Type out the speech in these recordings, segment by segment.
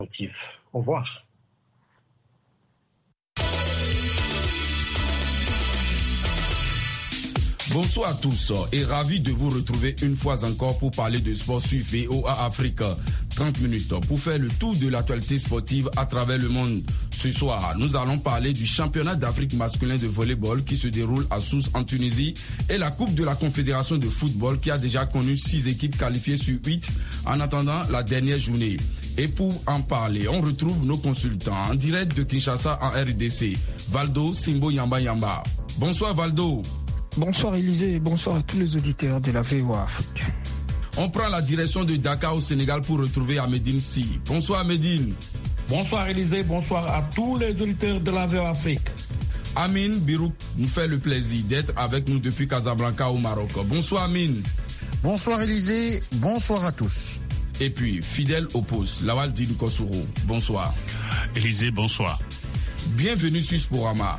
Au revoir. Bonsoir à tous et ravi de vous retrouver une fois encore pour parler de sport sur VOA Afrique. 30 minutes pour faire le tour de l'actualité sportive à travers le monde. Ce soir, nous allons parler du championnat d'Afrique masculin de volleyball qui se déroule à Sousse en Tunisie et la Coupe de la Confédération de football qui a déjà connu 6 équipes qualifiées sur 8 en attendant la dernière journée. Et pour en parler, on retrouve nos consultants en direct de Kinshasa en RDC. Valdo Simbo Yamba Yamba. Bonsoir Valdo. Bonsoir Élisée et bonsoir à tous les auditeurs de la VOA Afrique. On prend la direction de Dakar au Sénégal pour retrouver Ahmedine Si. Bonsoir Ahmedine. Bonsoir Élisée, bonsoir à tous les auditeurs de la VOA Afrique. Amine Birouk nous fait le plaisir d'être avec nous depuis Casablanca au Maroc. Bonsoir Amine. Bonsoir Élisée, bonsoir à tous. Et puis, fidèle au poste, Lawal Dine Kossouro. Bonsoir. Élisée, bonsoir. Bienvenue sur Sporama.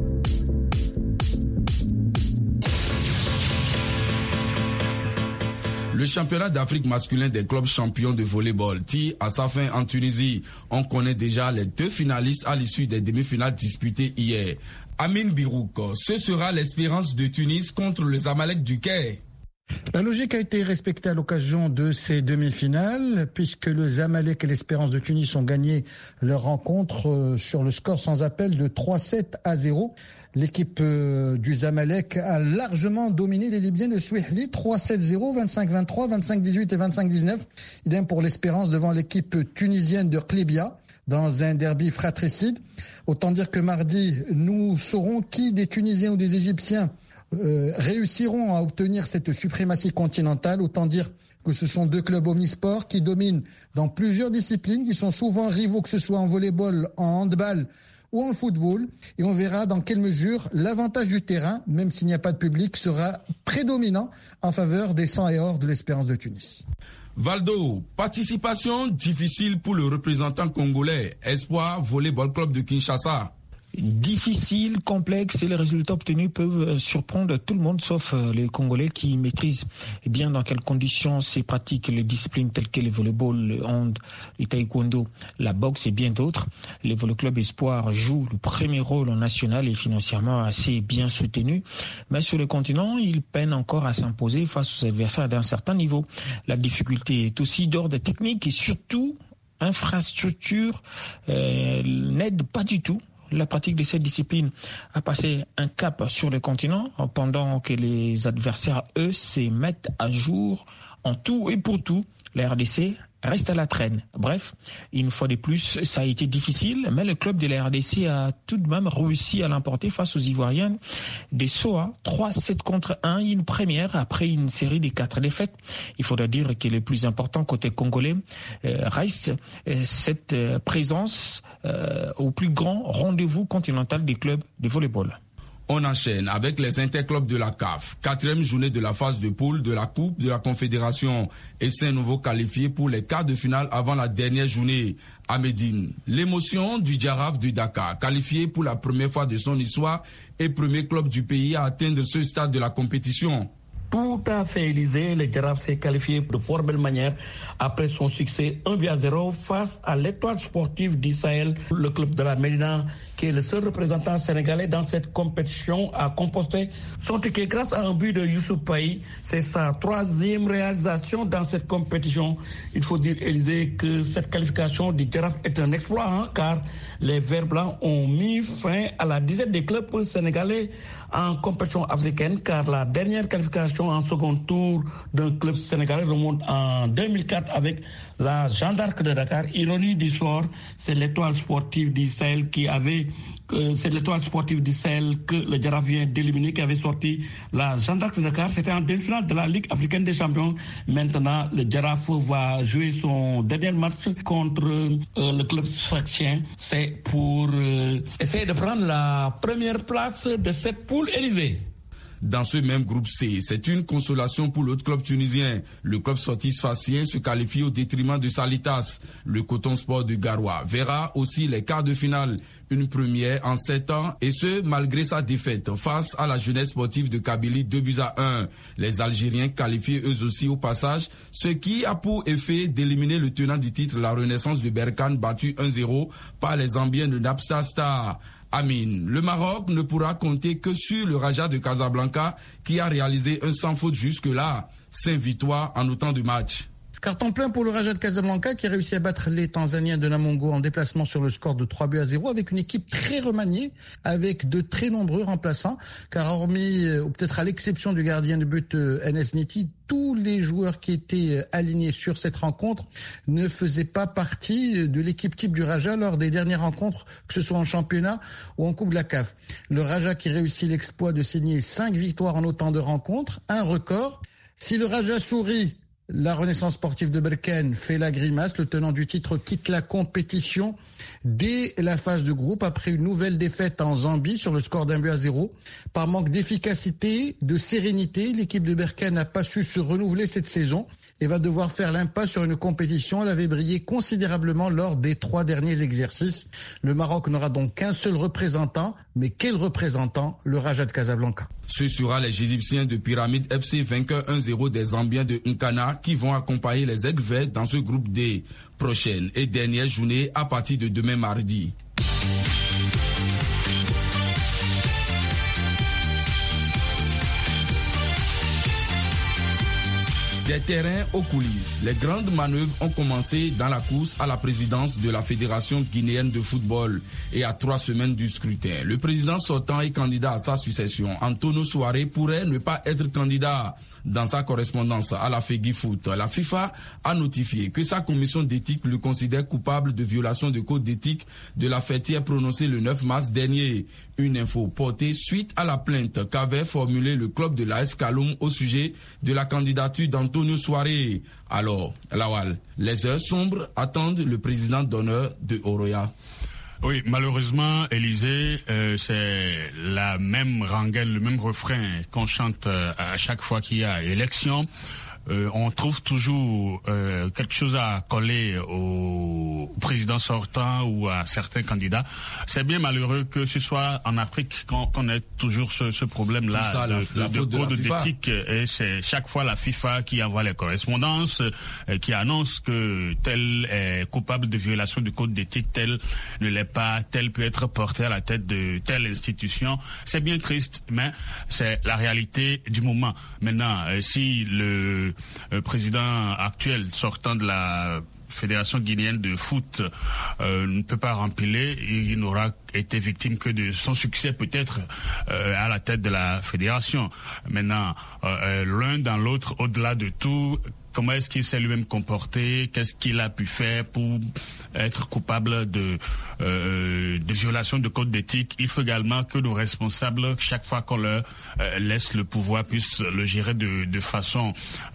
Le championnat d'Afrique masculin des clubs champions de volleyball tire à sa fin en Tunisie. On connaît déjà les 2 finalistes à l'issue des demi-finales disputées hier. Amine Birouk, ce sera l'Espérance de Tunis contre le Zamalek du Caire. La logique a été respectée à l'occasion de ces demi-finales, puisque le Zamalek et l'Espérance de Tunis ont gagné leur rencontre sur le score sans appel de 3-7-0. L'équipe du Zamalek a largement dominé les Libyens de Swihli, 3-7-0, 25-23, 25-18 et 25-19. Idem pour l'Espérance devant l'équipe tunisienne de Klibia dans un derby fratricide. Autant dire que mardi, nous saurons qui des Tunisiens ou des Égyptiens réussiront à obtenir cette suprématie continentale. Autant dire que ce sont 2 clubs omnisports qui dominent dans plusieurs disciplines, qui sont souvent rivaux, que ce soit en volleyball, en handball ou en football. Et on verra dans quelle mesure l'avantage du terrain, même s'il n'y a pas de public, sera prédominant en faveur des 100 et or de l'Espérance de Tunis. Valdo, participation difficile pour le représentant congolais, Espoir Volleyball Club de Kinshasa. Difficile, complexe et les résultats obtenus peuvent surprendre tout le monde sauf les Congolais qui maîtrisent bien dans quelles conditions ces pratiques, les disciplines telles que le volleyball, le hand, le taekwondo, la boxe et bien d'autres. Le Volley Club Espoir joue le premier rôle en national et financièrement assez bien soutenu. Mais sur le continent, il peine encore à s'imposer face aux adversaires d'un certain niveau. La difficulté est aussi d'ordre technique et surtout infrastructure n'aide pas du tout la pratique de cette discipline a passé un cap sur le continent pendant que les adversaires, eux, se mettent à jour en tout et pour tout. La RDC reste à la traîne. Bref, une fois de plus, ça a été difficile, mais le club de la RDC a tout de même réussi à l'emporter face aux Ivoiriennes des SOA, 3-7 contre 1, une première après une série de 4 défaites. Il faudra dire que le plus important côté congolais reste cette présence au plus grand rendez-vous continental des clubs de volleyball. On enchaîne avec les interclubs de la CAF. 4e journée de la phase de poule de la Coupe de la Confédération et 5 nouveaux qualifiés pour les quarts de finale avant la dernière journée. À Médine, l'émotion du Djaraf du Dakar, qualifié pour la première fois de son histoire et premier club du pays à atteindre ce stade de la compétition. Tout à fait, Élysée. Le Djaraf s'est qualifié de fort belle manière après son succès 1-0 face à l'Étoile sportive du Sahel, le club de la Médina, qui est le seul représentant sénégalais dans cette compétition, a composté son ticket grâce à un but de Youssouf Paye. C'est sa 3e réalisation dans cette compétition. Il faut dire, Élysée, que cette qualification du Djaraf est un exploit, car les Verts Blancs ont mis fin à la dizaine des clubs sénégalais en compétition africaine, car la dernière qualification en second tour d'un club sénégalais remonte en 2004 avec la Jeanne d'Arc de Dakar. Ironie du sort, c'est l'Étoile sportive du Sahel que le Djaraf vient d'éliminer, qui avait sorti la Jeanne d'Arc de Dakar. C'était en demi-finale de la Ligue africaine des champions. Maintenant, le Djaraf va jouer son dernier match contre le club sfaxien. C'est pour essayer de prendre la première place de cette poule, Élysée. dans ce même groupe C. C'est une consolation pour l'autre club tunisien. Le club Sortis Sfaxien se qualifie au détriment de Salitas. Le Coton Sport de Garoua verra aussi les quarts de finale, une première en 7 ans, et ce malgré sa défaite face à la Jeunesse Sportive de Kabylie 2-1. Les Algériens qualifiés eux aussi au passage, ce qui a pour effet d'éliminer le tenant du titre, la Renaissance de Berkane, battu 1-0 par les Zambiens de Napstar Star. Amine, le Maroc ne pourra compter que sur le Raja de Casablanca qui a réalisé un sans faute jusque-là. 5 victoires en autant de matchs. Carton plein pour le Raja de Casablanca qui a réussi à battre les Tanzaniens de Namongo en déplacement sur le score de 3-0 avec une équipe très remaniée, avec de très nombreux remplaçants, car hormis, ou peut-être à l'exception du gardien de but NS Niti, tous les joueurs qui étaient alignés sur cette rencontre ne faisaient pas partie de l'équipe type du Raja lors des dernières rencontres, que ce soit en championnat ou en Coupe de la CAF. Le Raja qui réussit l'exploit de signer 5 victoires en autant de rencontres, un record. Si le Raja sourit, la Renaissance sportive de Berkane fait la grimace. Le tenant du titre quitte la compétition dès la phase de groupe après une nouvelle défaite en Zambie sur le score d'1-0. Par manque d'efficacité, de sérénité, l'équipe de Berkane n'a pas su se renouveler cette saison et va devoir faire l'impasse sur une compétition. Elle avait brillé considérablement lors des 3 derniers exercices. Le Maroc n'aura donc qu'un seul représentant, mais quel représentant? Le Raja de Casablanca. Ce sera les Égyptiens de Pyramide FC vainqueurs 1-0 des Zambiens de Nkana qui vont accompagner les Aigles Verts dans ce groupe D. Prochaine et dernière journée à partir de demain mardi. Des terrains aux coulisses. Les grandes manœuvres ont commencé dans la course à la présidence de la Fédération guinéenne de football et à 3 semaines du scrutin. Le président sortant et candidat à sa succession, Antonio Souaré, pourrait ne pas être candidat. Dans sa correspondance à la FEGIFOOT, la FIFA a notifié que sa commission d'éthique le considère coupable de violation de code d'éthique de la fêtière prononcée le 9 mars dernier. Une info portée suite à la plainte qu'avait formulée le club de l'AS Kaloum au sujet de la candidature d'Antonio Souaré. Alors, Lawal, les heures sombres attendent le président d'honneur de Oroya. Oui, malheureusement, Élysée, c'est la même rengaine, le même refrain qu'on chante à chaque fois qu'il y a élection. On trouve toujours quelque chose à coller au président sortant ou à certains candidats. C'est bien malheureux que ce soit en Afrique qu'on ait toujours ce problème-là de code d'éthique. Et c'est chaque fois la FIFA qui envoie les correspondances, qui annonce que tel est coupable de violation du code d'éthique, tel ne l'est pas, tel peut être porté à la tête de telle institution. C'est bien triste, mais c'est la réalité du moment. Maintenant, si le président actuel sortant de la Fédération guinéenne de foot ne peut pas rempiler, il n'aura été victime que de son succès peut-être à la tête de la fédération. Maintenant, l'un dans l'autre, au-delà de tout, comment est-ce qu'il s'est lui-même comporté? Qu'est-ce qu'il a pu faire pour être coupable de violation de code d'éthique? Il faut également que nos responsables, chaque fois qu'on leur laisse le pouvoir, puissent le gérer de façon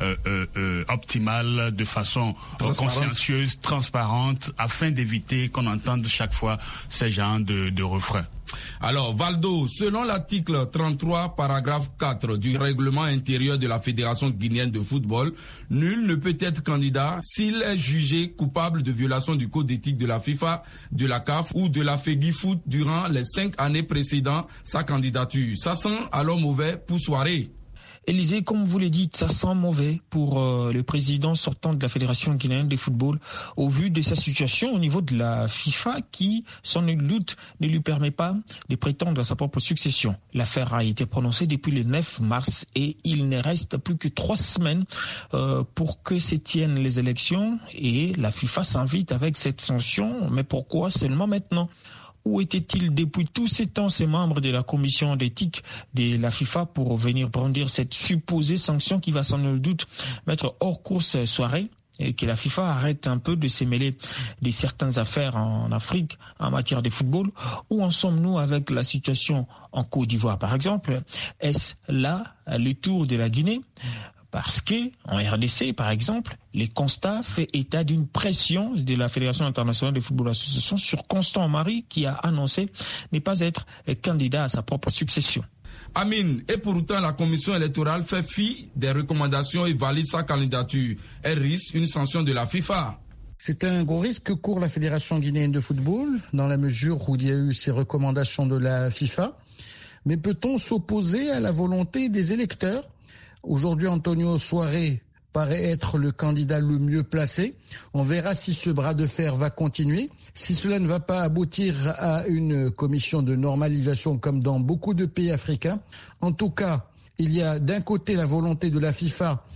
optimale, de façon consciencieuse, transparente, afin d'éviter qu'on entende chaque fois ces genres de refrains. Alors, Valdo, selon l'article 33, paragraphe 4 du règlement intérieur de la Fédération guinéenne de football, nul ne peut être candidat s'il est jugé coupable de violation du code d'éthique de la FIFA, de la CAF ou de la FEGIFOOT durant les 5 années précédant sa candidature. Ça sent alors mauvais pour Souaré. Élysée, comme vous le dites, ça sent mauvais pour le président sortant de la Fédération guinéenne de football au vu de sa situation au niveau de la FIFA qui, sans nul doute, ne lui permet pas de prétendre à sa propre succession. L'affaire a été prononcée depuis le 9 mars et il ne reste plus que 3 semaines pour que se tiennent les élections et la FIFA s'invite avec cette sanction. Mais pourquoi seulement maintenant ? Où étaient-ils depuis tous ces temps, ces membres de la commission d'éthique de la FIFA pour venir brandir cette supposée sanction qui va sans nul doute mettre hors course Souaré et que la FIFA arrête un peu de se mêler de certaines affaires en Afrique en matière de football? Où en sommes-nous avec la situation en Côte d'Ivoire, par exemple? Est-ce là le tour de la Guinée? Parce que en RDC, par exemple, les constats fait état d'une pression de la Fédération internationale de football association sur Constant Marie, qui a annoncé ne pas être candidat à sa propre succession. Amine, et pourtant la commission électorale fait fi des recommandations et valide sa candidature. Elle risque une sanction de la FIFA. C'est un gros risque que court la Fédération guinéenne de football, dans la mesure où il y a eu ces recommandations de la FIFA. Mais peut-on s'opposer à la volonté des électeurs ? Aujourd'hui, Antonio Soare paraît être le candidat le mieux placé. On verra si ce bras de fer va continuer. Si cela ne va pas aboutir à une commission de normalisation comme dans beaucoup de pays africains. En tout cas, il y a d'un côté la volonté de la FIFA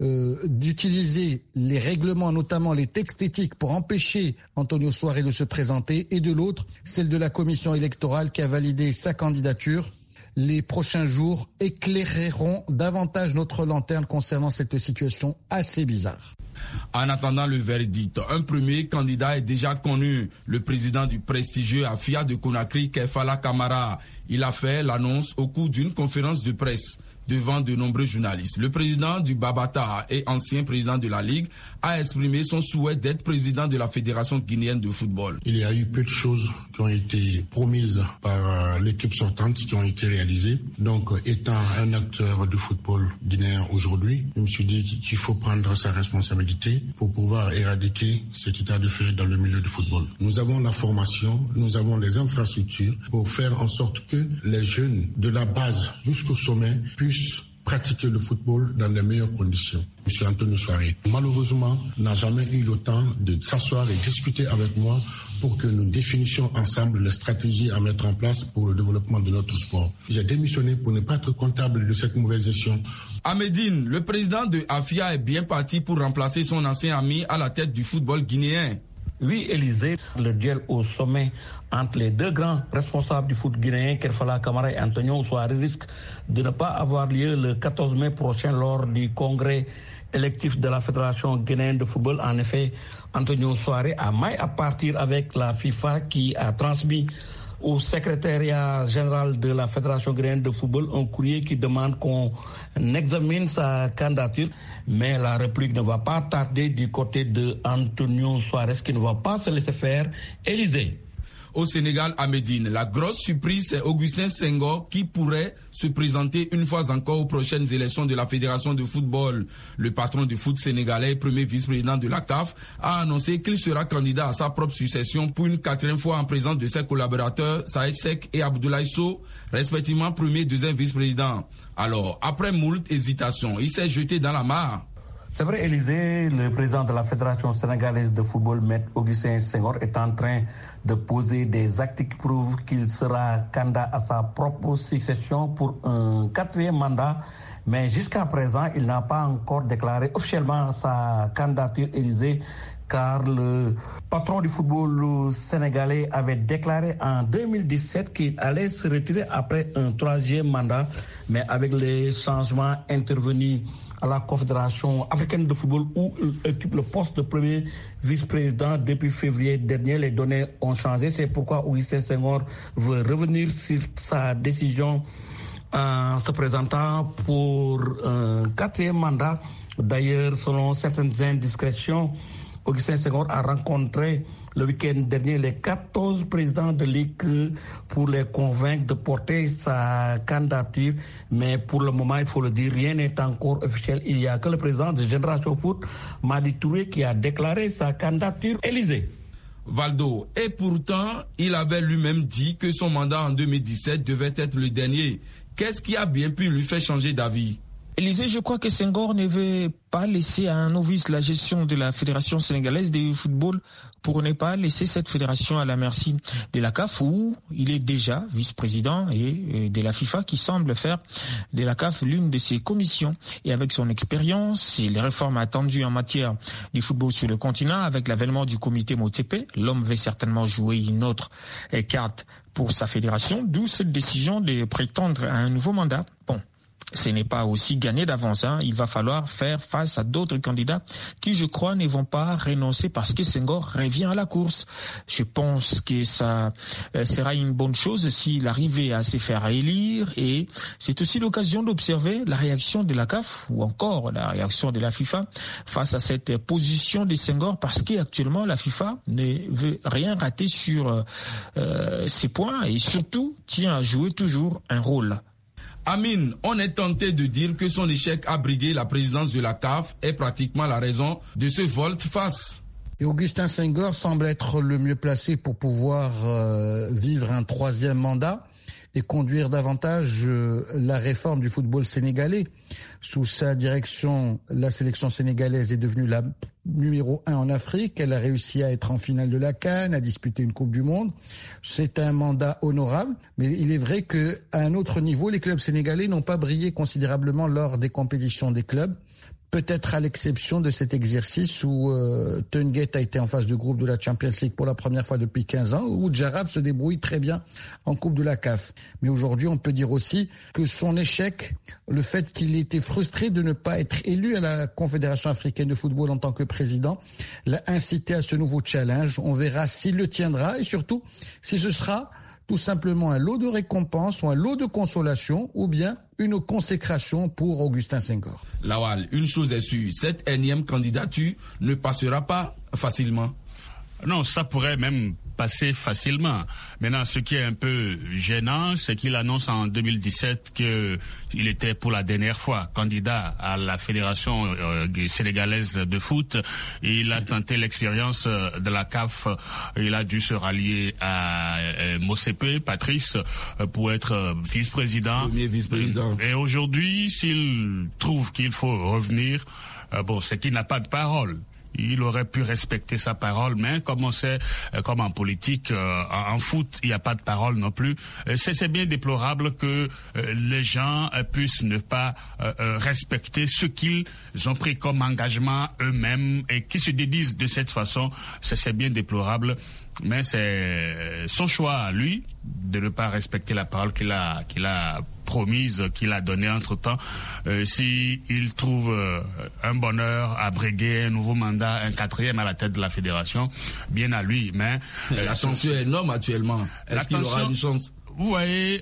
d'utiliser les règlements, notamment les textes éthiques, pour empêcher Antonio Soare de se présenter, et de l'autre, celle de la commission électorale qui a validé sa candidature. Les prochains jours éclaireront davantage notre lanterne concernant cette situation assez bizarre. En attendant le verdict, un premier candidat est déjà connu, le président du prestigieux AFIA de Conakry, Kefala Camara. Il a fait l'annonce au cours d'une conférence de presse devant de nombreux journalistes. Le président du Babata et ancien président de la Ligue a exprimé son souhait d'être président de la Fédération guinéenne de football. Il y a eu peu de choses qui ont été promises par l'équipe sortante qui ont été réalisées. Donc, étant un acteur de football guinéen aujourd'hui, je me suis dit qu'il faut prendre sa responsabilité pour pouvoir éradiquer cet état de fait dans le milieu du football. Nous avons la formation, nous avons les infrastructures pour faire en sorte que les jeunes de la base jusqu'au sommet puissent pratiquer le football dans les meilleures conditions. M. Antonio Soare, malheureusement, n'a jamais eu le temps de s'asseoir et discuter avec moi pour que nous définissions ensemble les stratégies à mettre en place pour le développement de notre sport. J'ai démissionné pour ne pas être comptable de cette mauvaise gestion. À Médine, le président de AFIA est bien parti pour remplacer son ancien ami à la tête du football guinéen. Oui, Élysée, le duel au sommet entre les deux grands responsables du foot guinéen, Kefala Camara et Antonio Soare, risque de ne pas avoir lieu le 14 mai prochain lors du congrès électif de la Fédération guinéenne de football. En effet, Antonio Soare a maille à partir avec la FIFA qui a transmis au secrétariat général de la Fédération guinéenne de football un courrier qui demande qu'on examine sa candidature. Mais la République ne va pas tarder du côté de Antonio Soare qui ne va pas se laisser faire. Élysée. Au Sénégal, à Médine, la grosse surprise, c'est Augustin Senghor qui pourrait se présenter une fois encore aux prochaines élections de la Fédération de football. Le patron du foot sénégalais, premier vice-président de la CAF, a annoncé qu'il sera candidat à sa propre succession pour une 4e fois en présence de ses collaborateurs Saïd Seck et Abdoulaye Sow, respectivement premier et deuxième vice-président. Alors, après moult hésitations, il s'est jeté dans la mare. C'est vrai, Élysée, le président de la Fédération sénégalaise de football, Maître Augustin Senghor, est en train de poser des actes qui prouvent qu'il sera candidat à sa propre succession pour un 4e mandat. Mais jusqu'à présent, il n'a pas encore déclaré officiellement sa candidature, Élysée, car le patron du football sénégalais avait déclaré en 2017 qu'il allait se retirer après un 3e mandat. Mais avec les changements intervenus à la Confédération africaine de football où il occupe le poste de premier vice-président depuis février dernier, les données ont changé. C'est pourquoi Augustin Senghor veut revenir sur sa décision en se présentant pour un 4e mandat. D'ailleurs, selon certaines indiscrétions, Augustin Senghor a rencontré le week-end dernier les 14 présidents de ligue pour les convaincre de porter sa candidature. Mais pour le moment, il faut le dire, rien n'est encore officiel. Il n'y a que le président de Génération Foot, Madi Touré, qui a déclaré sa candidature. Élysée. Valdo, et pourtant, il avait lui-même dit que son mandat en 2017 devait être le dernier. Qu'est-ce qui a bien pu lui faire changer d'avis? Élysée, je crois que Senghor ne veut pas laisser à un novice la gestion de la Fédération sénégalaise de football pour ne pas laisser cette fédération à la merci de la CAF où il est déjà vice-président et de la FIFA qui semble faire de la CAF l'une de ses commissions. Et avec son expérience et les réformes attendues en matière du football sur le continent, avec l'avènement du comité Motsepe, l'homme veut certainement jouer une autre carte pour sa fédération, d'où cette décision de prétendre à un nouveau mandat. Bon. ce n'est pas aussi gagné d'avance. Il va falloir faire face à d'autres candidats qui, je crois, ne vont pas renoncer parce que Senghor revient à la course. Je pense que ça sera une bonne chose s'il arrivait à se faire élire, et c'est aussi l'occasion d'observer la réaction de la CAF ou encore la réaction de la FIFA face à cette position de Senghor, parce qu'actuellement la FIFA ne veut rien rater sur ces points et surtout tient à jouer toujours un rôle. Amine, on est tenté de dire que son échec à briguer la présidence de la CAF est pratiquement la raison de ce volte-face. Et Augustin Senghor semble être le mieux placé pour pouvoir vivre un troisième mandat et conduire davantage la réforme du football sénégalais. Sous sa direction, la sélection sénégalaise est devenue la numéro 1 en Afrique. Elle a réussi à être en finale de la CAN, à disputer une Coupe du Monde. C'est un mandat honorable, mais il est vrai qu'à un autre niveau, les clubs sénégalais n'ont pas brillé considérablement lors des compétitions des clubs. Peut-être à l'exception de cet exercice où Teungueth a été en phase de groupe de la Champions League pour la première fois depuis 15 ans, où Djarab se débrouille très bien en Coupe de la CAF. Mais aujourd'hui, on peut dire aussi que son échec, le fait qu'il ait été frustré de ne pas être élu à la Confédération africaine de football en tant que président, l'a incité à ce nouveau challenge. On verra s'il le tiendra et surtout si ce sera tout simplement un lot de récompense ou un lot de consolation ou bien une consécration pour Augustin Senghor. Lawal, une chose est sûre, cette énième candidature ne passera pas facilement. Non, ça pourrait même passer facilement. Maintenant, ce qui est un peu gênant, c'est qu'il annonce en 2017 qu'il était pour la dernière fois candidat à la Fédération sénégalaise de foot. Il a tenté l'expérience de la CAF. Il a dû se rallier à Motsepe, Patrice, pour être vice-président. Premier vice-président. Et aujourd'hui, s'il trouve qu'il faut revenir, c'est qu'il n'a pas de parole. Il aurait pu respecter sa parole, mais comme on sait, comme en politique, en foot, il n'y a pas de parole non plus. C'est bien déplorable que les gens puissent ne pas respecter ce qu'ils ont pris comme engagement eux-mêmes et qui se dédisent de cette façon. C'est bien déplorable. Mais c'est son choix à lui de ne pas respecter la parole qu'il a promise, qu'il a donnée entre-temps. Si il trouve un bonheur à briguer un nouveau mandat, un 4e à la tête de la fédération, bien à lui. Mais la tension est énorme actuellement. Est-ce qu'il aura une chance? Vous voyez,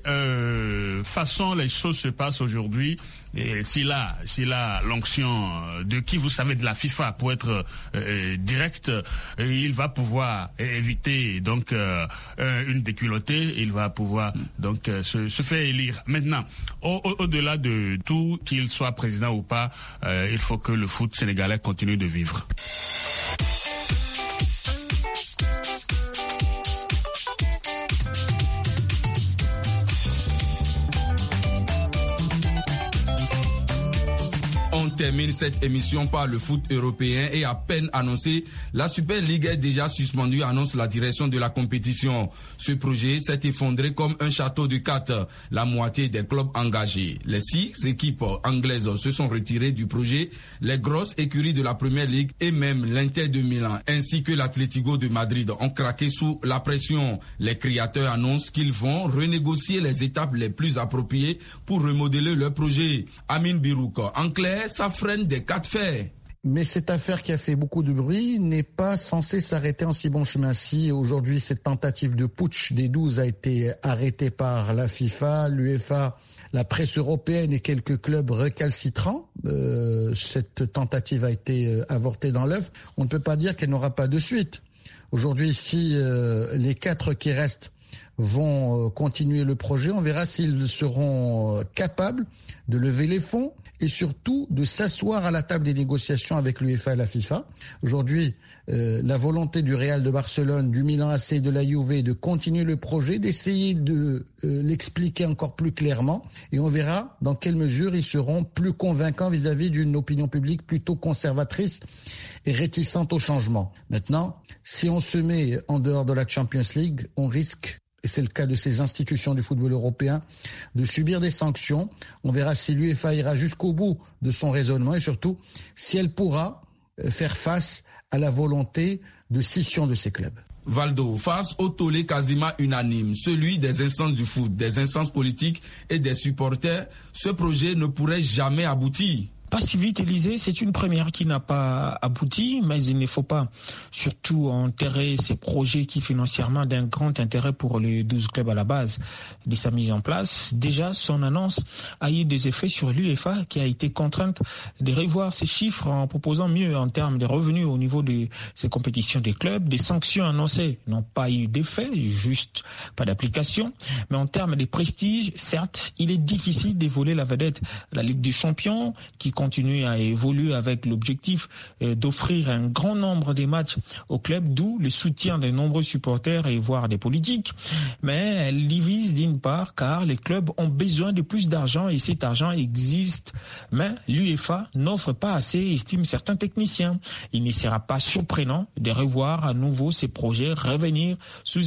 façon les choses se passent aujourd'hui. Et s'il a l'onction de qui vous savez de la FIFA pour être direct, il va pouvoir éviter donc une déculottée. Il va pouvoir donc se faire élire. Maintenant, au-delà de tout, qu'il soit président ou pas, il faut que le foot sénégalais continue de vivre. On termine cette émission par le foot européen et à peine annoncé, la Super League est déjà suspendue, annonce la direction de la compétition. Ce projet s'est effondré comme un château de cartes, la moitié des clubs engagés. Les 6 équipes anglaises se sont retirées du projet, les grosses écuries de la Première Ligue et même l'Inter de Milan ainsi que l'Atlético de Madrid ont craqué sous la pression. Les créateurs annoncent qu'ils vont renégocier les étapes les plus appropriées pour remodeler leur projet. Amine Birouk, en clair, ça freine des cas de fer. Mais cette affaire qui a fait beaucoup de bruit n'est pas censée s'arrêter en si bon chemin. Si aujourd'hui cette tentative de putsch des 12 a été arrêtée par la FIFA, l'UEFA, la presse européenne et quelques clubs récalcitrants, cette tentative a été avortée dans l'œuf. On ne peut pas dire qu'elle n'aura pas de suite. Aujourd'hui, si les 4 qui restent vont continuer le projet, on verra s'ils seront capables de lever les fonds et surtout de s'asseoir à la table des négociations avec l'UEFA et la FIFA. Aujourd'hui, la volonté du Real de Barcelone, du Milan AC et de la Juve de continuer le projet, d'essayer de l'expliquer encore plus clairement et on verra dans quelle mesure ils seront plus convaincants vis-à-vis d'une opinion publique plutôt conservatrice et réticente au changement. Maintenant, si on se met en dehors de la Champions League, on risque, et c'est le cas de ces institutions du football européen, de subir des sanctions. On verra si l'UEFA ira jusqu'au bout de son raisonnement et surtout si elle pourra faire face à la volonté de scission de ces clubs. Valdo, face au tollé quasiment unanime, celui des instances du foot, des instances politiques et des supporters, ce projet ne pourrait jamais aboutir. Pas si vite, Élysée, c'est une première qui n'a pas abouti, mais il ne faut pas surtout enterrer ces projets qui financièrement d'un grand intérêt pour les 12 clubs à la base de sa mise en place. Déjà, son annonce a eu des effets sur l'UEFA qui a été contrainte de revoir ses chiffres en proposant mieux en termes de revenus au niveau de ces compétitions des clubs. Des sanctions annoncées n'ont pas eu d'effet, juste pas d'application. Mais en termes de prestige, certes, il est difficile d'évoluer la vedette de la Ligue des Champions qui continue à évoluer avec l'objectif d'offrir un grand nombre de matchs au club, d'où le soutien de nombreux supporters et voire des politiques. Mais elle divise d'une part car les clubs ont besoin de plus d'argent et cet argent existe. Mais l'UEFA n'offre pas assez, estiment certains techniciens. Il ne sera pas surprenant de revoir à nouveau ces projets revenir sous